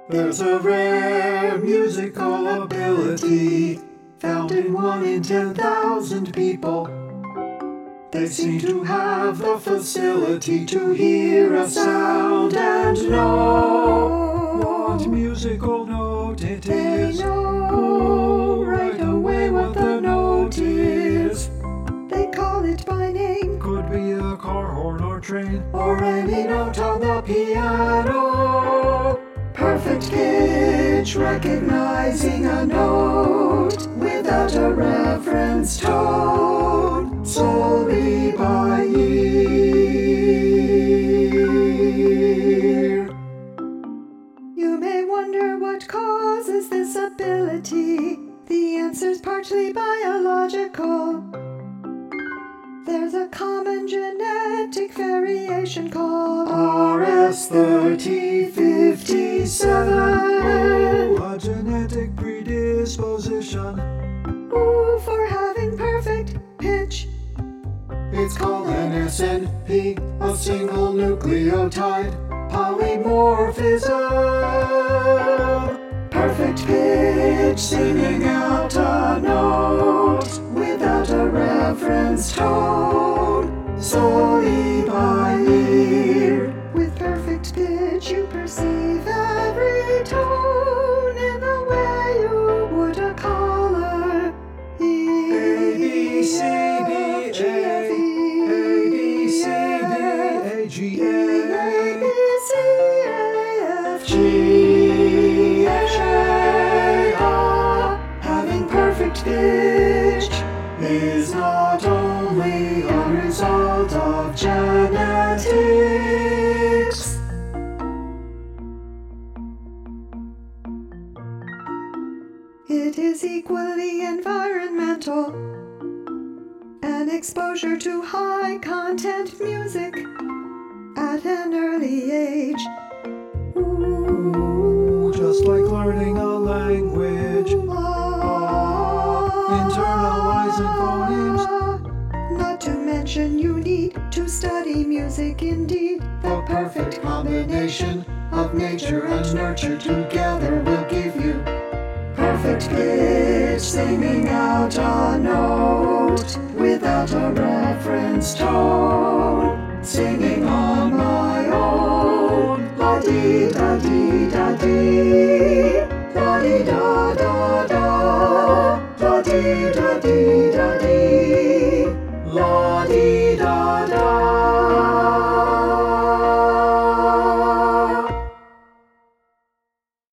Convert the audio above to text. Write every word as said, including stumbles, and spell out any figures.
There's a rare musical ability found in one in ten thousand people. They seem to have the facility to hear a sound and know what musical note it is. They know right away what the note is. They call it by name. Could be a car horn or train, or any note on the piano. Perfect pitch, recognizing a note without a reference tone, solely by ear. You may wonder what causes this ability. The answer's partly biological. There's a common genetic variation called R S thirty fifty-seven. a genetic predisposition. Ooh, for having perfect pitch. It's called an S N P, a single nucleotide polymorphism. Perfect pitch, singing out a note without a reference tone, solely by ear. With perfect pitch, you perceive every tone in the way you would a color. E, A, B, C, D, G, A, F, E, A, B, C, D, A, G, E, A, A, B, C, A, F, G, H, A, R. Having perfect pitch is not only a result of genetics. It is equally environmental. An exposure to high content music at an early age. Ooh, just like learning a language, internalizing phonemes. Not to mention you need to study music indeed. The perfect combination of nature and nurture together will give you Perfect pitch, singing out a note without a reference tone, singing on my own. La dee da dee da dee, la dee da da da, la dee da dee.